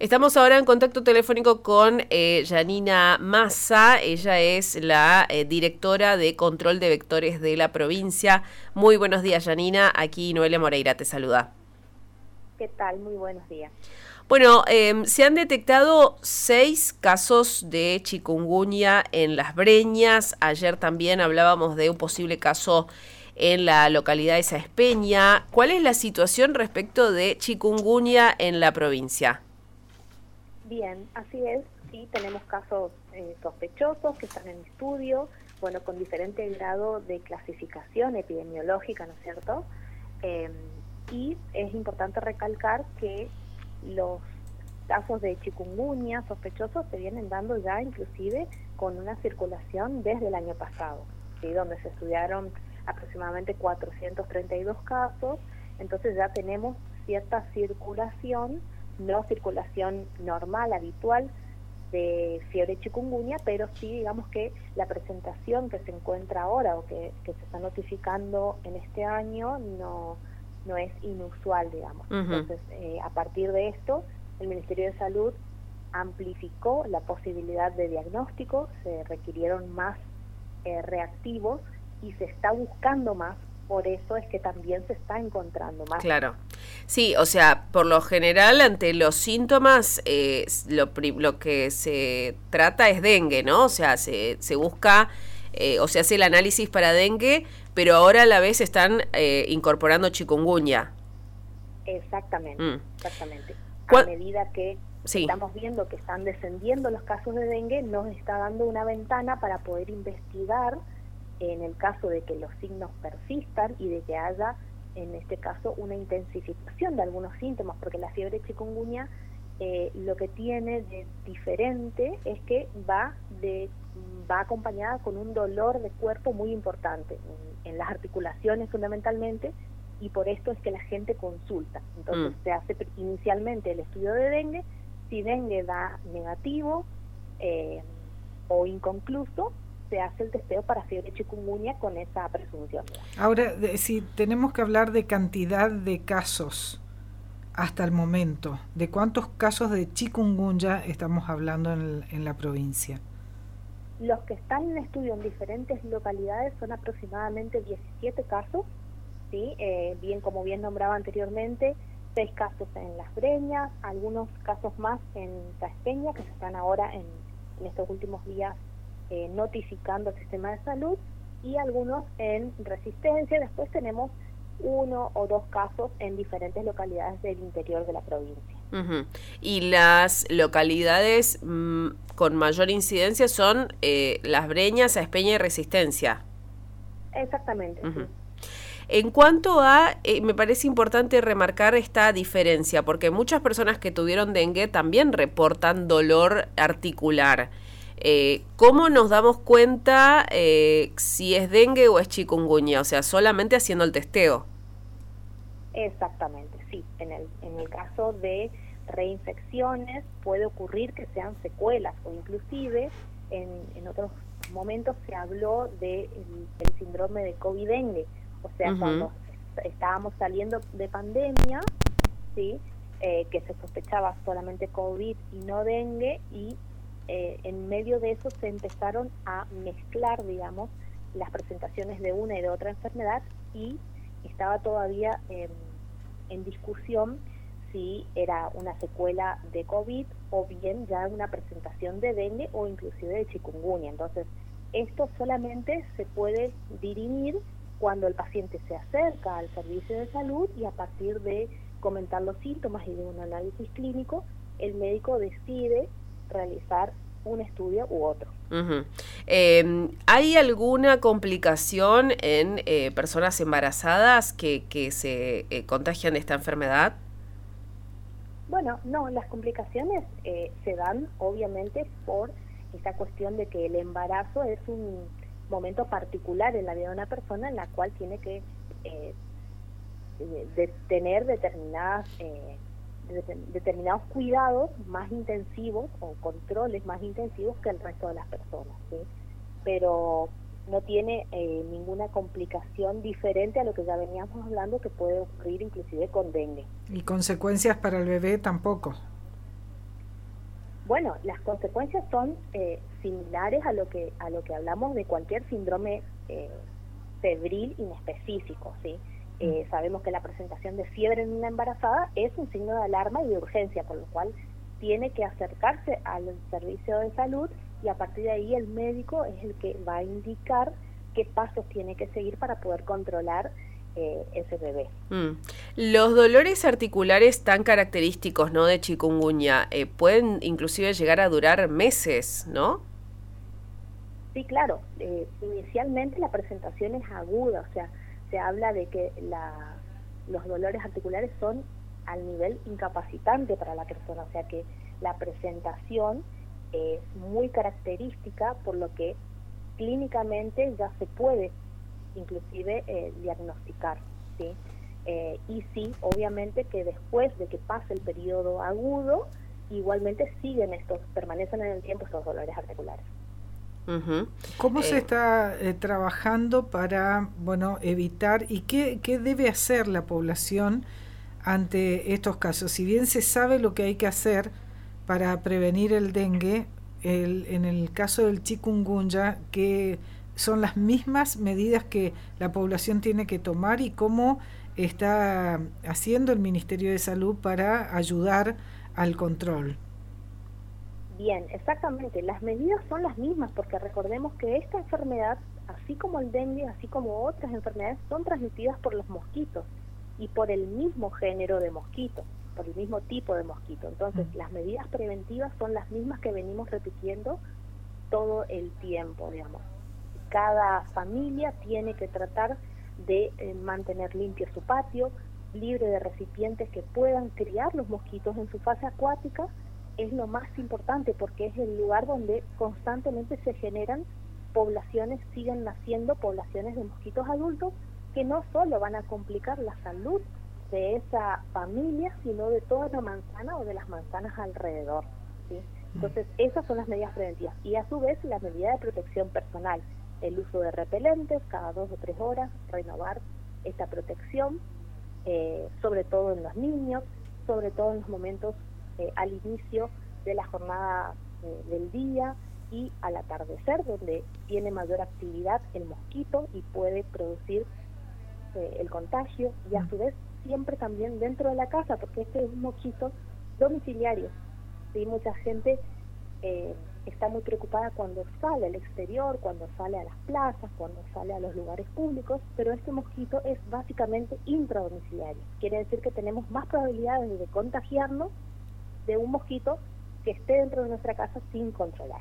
Estamos ahora en contacto telefónico con Yanina Massa. Ella es la directora de control de vectores de la provincia. Muy buenos días, Yanina. Aquí Noelia Moreira te saluda. ¿Qué tal? Muy buenos días. Bueno, se han detectado 6 casos de chikungunya en Las Breñas. Ayer también hablábamos de un posible caso en la localidad de Saespeña. ¿Cuál es la situación respecto de chikungunya en la provincia? Bien, así es. Sí, tenemos casos sospechosos que están en estudio, bueno, con diferente grado de clasificación epidemiológica, ¿no es cierto? Y es importante recalcar que los casos de chikungunya sospechosos se vienen dando ya inclusive con una circulación desde el año pasado, ¿sí? Donde se estudiaron aproximadamente 432 casos, entonces ya tenemos cierta circulación, no circulación normal, habitual, de fiebre chikungunya, pero sí digamos que la presentación que se encuentra ahora o que se está notificando en este año no es inusual, digamos. Entonces, a partir de esto, el Ministerio de Salud amplificó la posibilidad de diagnóstico, se requirieron más reactivos y se está buscando más, por eso es que también se está encontrando más. Claro. Sí, o sea, por lo general, ante los síntomas, lo que se trata es dengue, ¿no? O sea, se busca o se hace el análisis para dengue, pero ahora a la vez están incorporando chikungunya. Exactamente, exactamente. A medida que sí. estamos viendo que están descendiendo los casos de dengue, nos está dando una ventana para poder investigar en el caso de que los signos persistan y de que haya, en este caso, una intensificación de algunos síntomas, porque la fiebre chikungunya lo que tiene de diferente es que va acompañada con un dolor de cuerpo muy importante, en las articulaciones fundamentalmente, y por esto es que la gente consulta. Entonces se hace inicialmente el estudio de dengue, si dengue da negativo o inconcluso, se hace el testeo para fiebre chikungunya con esa presunción. Ahora, si tenemos que hablar de cantidad de casos hasta el momento, ¿de cuántos casos de chikungunya estamos hablando en la provincia? Los que están en estudio en diferentes localidades son aproximadamente 17 casos, ¿sí? Como bien nombraba anteriormente, 6 casos en Las Breñas, algunos casos más en Saespeña, que se están ahora en estos últimos días notificando al sistema de salud, y algunos en Resistencia. Después tenemos 1 o 2 casos en diferentes localidades del interior de la provincia. Y las localidades con mayor incidencia son Las Breñas, Saespeña y Resistencia. Exactamente, sí. En cuanto a, me parece importante remarcar esta diferencia, porque muchas personas que tuvieron dengue también reportan dolor articular. ¿Cómo nos damos cuenta si es dengue o es chikungunya? O sea, solamente haciendo el testeo. Exactamente, sí. En el caso de reinfecciones puede ocurrir que sean secuelas, o inclusive en otros momentos se habló del síndrome de COVID-dengue. O sea, cuando estábamos saliendo de pandemia, ¿sí? Que se sospechaba solamente COVID y no dengue, y en medio de eso se empezaron a mezclar, digamos, las presentaciones de una y de otra enfermedad, y estaba todavía en discusión si era una secuela de COVID o bien ya una presentación de dengue o inclusive de chikungunya. Entonces, esto solamente se puede dirimir cuando el paciente se acerca al servicio de salud y a partir de comentar los síntomas y de un análisis clínico, el médico decide realizar un estudio u otro. ¿Hay alguna complicación en personas embarazadas que se contagian de esta enfermedad? Bueno, no, las complicaciones se dan obviamente por esta cuestión de que el embarazo es un momento particular en la vida de una persona en la cual tiene que tener determinados cuidados más intensivos o controles más intensivos que el resto de las personas, ¿sí? Pero no tiene ninguna complicación diferente a lo que ya veníamos hablando que puede ocurrir inclusive con dengue. ¿Y consecuencias para el bebé tampoco? Bueno, las consecuencias son similares a lo que hablamos de cualquier síndrome febril inespecífico, ¿sí? Sabemos que la presentación de fiebre en una embarazada es un signo de alarma y de urgencia, por lo cual tiene que acercarse al servicio de salud y a partir de ahí el médico es el que va a indicar qué pasos tiene que seguir para poder controlar ese bebé. Los dolores articulares tan característicos, ¿no?, de chikungunya pueden inclusive llegar a durar meses, ¿no? Sí, claro. Inicialmente la presentación es aguda, o sea, se habla de que los dolores articulares son al nivel incapacitante para la persona, o sea que la presentación es muy característica, por lo que clínicamente ya se puede inclusive diagnosticar, ¿sí? Y sí, obviamente que después de que pase el periodo agudo, igualmente permanecen en el tiempo estos dolores articulares. ¿Cómo se está trabajando para, evitar y qué debe hacer la población ante estos casos? Si bien se sabe lo que hay que hacer para prevenir el dengue, en el caso del chikungunya, ¿qué son las mismas medidas que la población tiene que tomar y cómo está haciendo el Ministerio de Salud para ayudar al control? Bien, exactamente, las medidas son las mismas porque recordemos que esta enfermedad, así como el dengue, así como otras enfermedades, son transmitidas por los mosquitos y por el mismo género de mosquito, por el mismo tipo de mosquito. Entonces, las medidas preventivas son las mismas que venimos repitiendo todo el tiempo, digamos. Cada familia tiene que tratar de mantener limpio su patio, libre de recipientes que puedan criar los mosquitos en su fase acuática. Es lo más importante porque es el lugar donde constantemente se generan siguen naciendo poblaciones de mosquitos adultos que no solo van a complicar la salud de esa familia, sino de toda la manzana o de las manzanas alrededor, ¿sí? Entonces, esas son las medidas preventivas. Y a su vez, la medida de protección personal, el uso de repelentes cada 2 o 3 horas, renovar esta protección, sobre todo en los niños, sobre todo en los momentos al inicio de la jornada del día y al atardecer, donde tiene mayor actividad el mosquito y puede producir el contagio, y a su vez siempre también dentro de la casa, porque este es un mosquito domiciliario. ¿Sí? Mucha gente está muy preocupada cuando sale al exterior, cuando sale a las plazas, cuando sale a los lugares públicos, pero este mosquito es básicamente intradomiciliario. Quiere decir que tenemos más probabilidades de contagiarnos de un mosquito que esté dentro de nuestra casa sin controlar.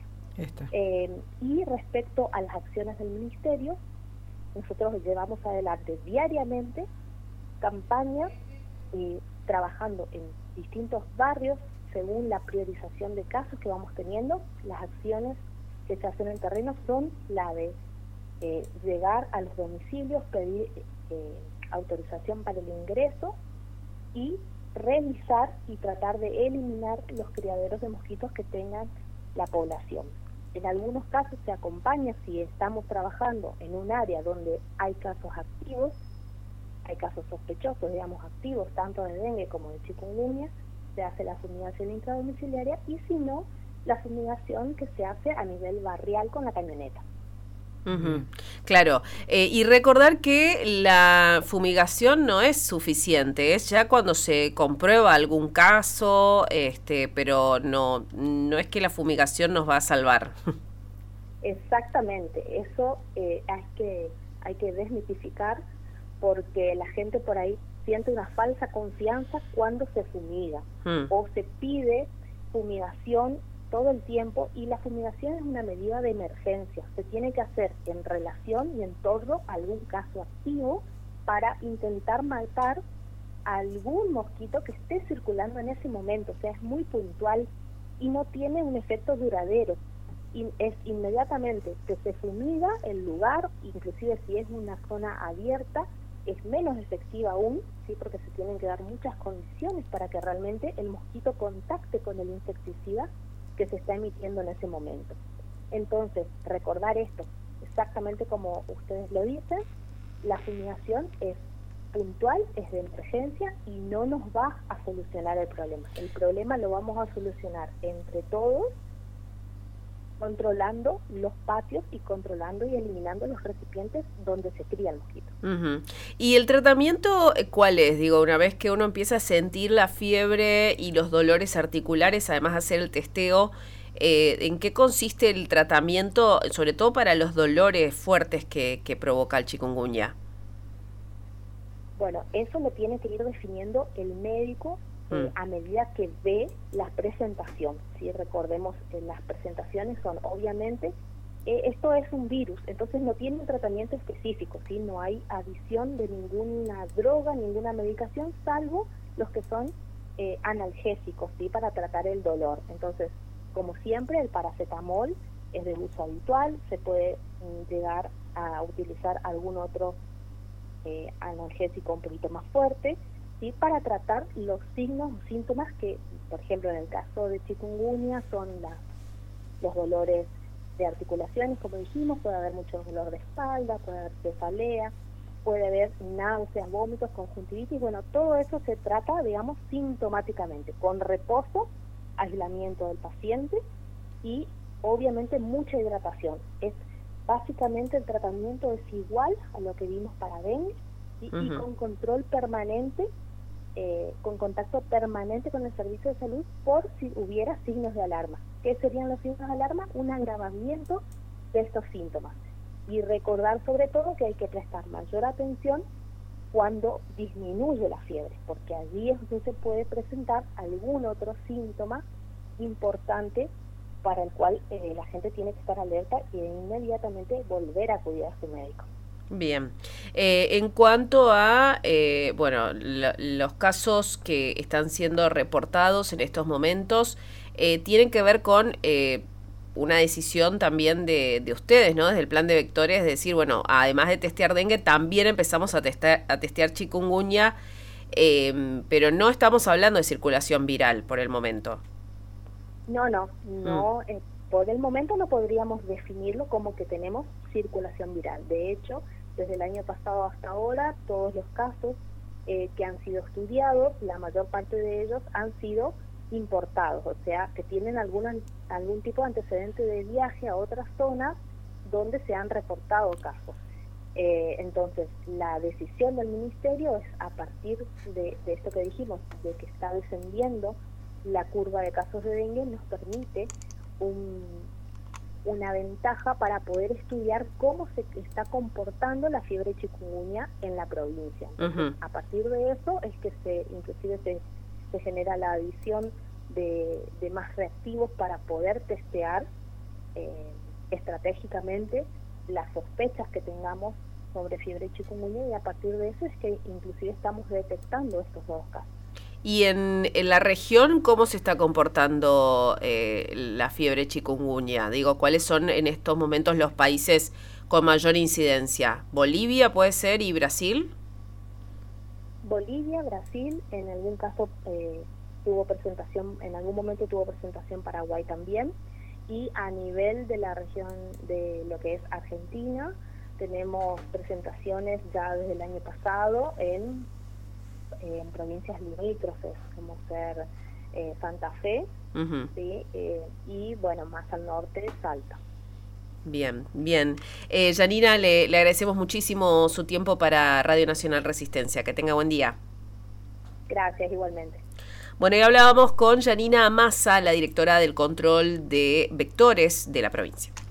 Y respecto a las acciones del Ministerio, nosotros llevamos adelante diariamente campañas trabajando en distintos barrios según la priorización de casos que vamos teniendo. Las acciones que se hacen en terreno son la de llegar a los domicilios, pedir autorización para el ingreso y revisar y tratar de eliminar los criaderos de mosquitos que tengan la población. En algunos casos se acompaña, si estamos trabajando en un área donde hay casos activos, hay casos sospechosos, digamos, activos, tanto de dengue como de chikungunya, se hace la fumigación intradomiciliaria, y si no, la fumigación que se hace a nivel barrial con la camioneta. Claro, y recordar que la fumigación no es suficiente, es ya cuando se comprueba algún caso, pero no es que la fumigación nos va a salvar. Exactamente, eso hay que desmitificar, porque la gente por ahí siente una falsa confianza cuando se fumiga o se pide fumigación todo el tiempo, y la fumigación es una medida de emergencia, se tiene que hacer en relación y en torno a algún caso activo para intentar matar a algún mosquito que esté circulando en ese momento. O sea, es muy puntual y no tiene un efecto duradero, y es inmediatamente que se fumiga el lugar, inclusive si es una zona abierta es menos efectiva aún, ¿sí? Porque se tienen que dar muchas condiciones para que realmente el mosquito contacte con el insecticida que se está emitiendo en ese momento. Entonces, recordar esto, exactamente como ustedes lo dicen, la fumigación es puntual, es de emergencia y no nos va a solucionar el problema. El problema lo vamos a solucionar entre todos, controlando los patios y controlando y eliminando los recipientes donde se cría el mosquito. ¿Y el tratamiento cuál es? Digo, una vez que uno empieza a sentir la fiebre y los dolores articulares, además de hacer el testeo, ¿en qué consiste el tratamiento, sobre todo para los dolores fuertes que provoca el chikungunya? Bueno, eso lo tiene que ir definiendo el médico a medida que ve la presentación. ¿Sí? Recordemos, las presentaciones son, obviamente, esto es un virus, entonces no tiene un tratamiento específico, ¿sí? No hay adición de ninguna droga, ninguna medicación, salvo los que son analgésicos, ¿sí? Para tratar el dolor. Entonces, como siempre, el paracetamol es de uso habitual, se puede llegar a utilizar algún otro analgésico un poquito más fuerte, ¿sí? Para tratar los signos o síntomas que, por ejemplo, en el caso de chikungunya son los dolores de articulaciones, como dijimos, puede haber mucho dolor de espalda, puede haber cefalea, puede haber náuseas, vómitos, conjuntivitis. Bueno, todo eso se trata, digamos, sintomáticamente, con reposo, aislamiento del paciente y obviamente mucha hidratación. Básicamente el tratamiento es igual a lo que vimos para dengue, ¿sí? Y con control permanente, con contacto permanente con el servicio de salud por si hubiera signos de alarma. ¿Qué serían los signos de alarma? Un agravamiento de estos síntomas. Y recordar sobre todo que hay que prestar mayor atención cuando disminuye la fiebre, porque allí es donde se puede presentar algún otro síntoma importante para el cual la gente tiene que estar alerta y inmediatamente volver a acudir a su médico. Bien. En cuanto a los casos que están siendo reportados en estos momentos, tienen que ver con una decisión también de ustedes, ¿no? Desde el plan de vectores, es decir, bueno, además de testear dengue, también empezamos a testear chikungunya, pero no estamos hablando de circulación viral por el momento. No, por el momento no podríamos definirlo como que tenemos circulación viral. De hecho, desde el año pasado hasta ahora, todos los casos que han sido estudiados, la mayor parte de ellos han sido importados, o sea, que tienen algún tipo de antecedente de viaje a otras zonas donde se han reportado casos. Entonces, la decisión del Ministerio es, a partir de esto que dijimos, de que está descendiendo la curva de casos de dengue, nos permite una ventaja para poder estudiar cómo se está comportando la fiebre chikungunya en la provincia. Entonces, a partir de eso es que inclusive se genera la adición de más reactivos para poder testear estratégicamente las sospechas que tengamos sobre fiebre chikungunya, y a partir de eso es que inclusive estamos detectando estos nuevos casos. Y en la región, ¿cómo se está comportando la fiebre chikungunya? Digo, ¿cuáles son en estos momentos los países con mayor incidencia? ¿Bolivia puede ser y Brasil? Bolivia, Brasil, en algún caso tuvo presentación, en algún momento tuvo presentación Paraguay también, y a nivel de la región de lo que es Argentina, tenemos presentaciones ya desde el año pasado en provincias limítrofes, como ser Santa Fe, ¿sí? Y bueno, más al norte, Salta. Bien. Yanina, le agradecemos muchísimo su tiempo para Radio Nacional Resistencia. Que tenga buen día. Gracias, igualmente. Bueno, y hablábamos con Yanina Massa, la directora del control de vectores de la provincia.